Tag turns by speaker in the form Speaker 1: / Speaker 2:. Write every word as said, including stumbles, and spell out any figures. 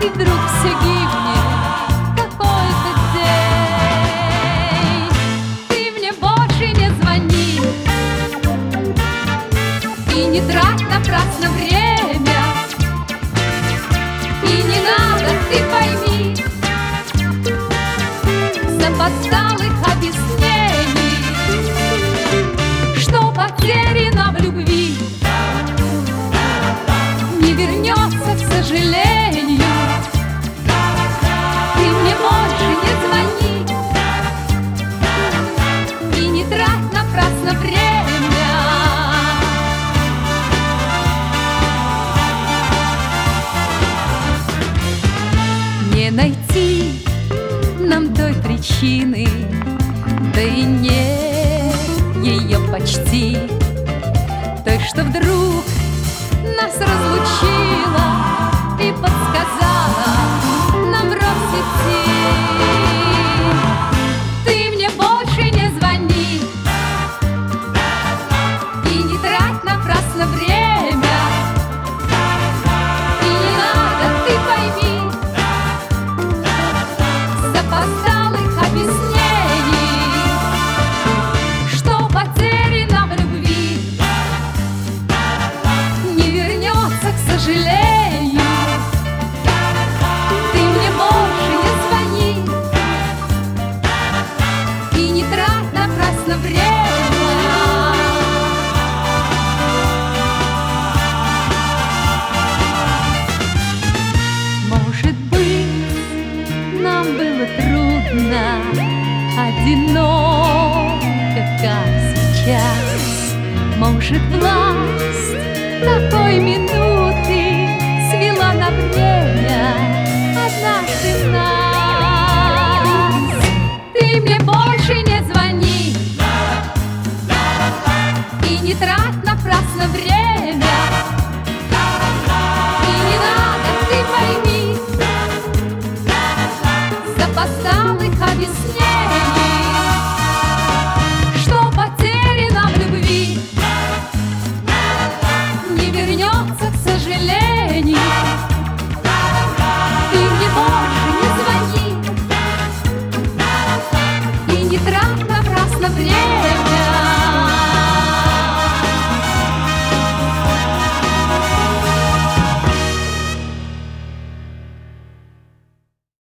Speaker 1: и вдруг все гибнет какой-то день. Ты мне больше не звони и не трать напрасно время. И не надо, ты пойми, запоздалых объяснений, что потеряно в любви не вернется, к сожалению. Ты мне больше не звони и не трать напрасно время. Не найти нам той причины, да и нет ее почти, той, что вдруг нас разлучила и подсказала нам врозь идти. Ты мне больше не звони и не трать напрасно время. И не надо, ты пойми, запоздалых объяснений, что потеряно в любви не вернется, к сожалению. Ты мне больше не звони и не трать напрасно время. Может быть, нам было трудно, одиноко, как сейчас. Может, власть такой минуты свела на время однажды нас. Ты мне больше не звони и не трать напрасно время. И не надо, ты пойми, запоздалых объяснений, что потеряно в любви не вернется, к сожалению. Ты мне больше не звони и не трать напрасно время.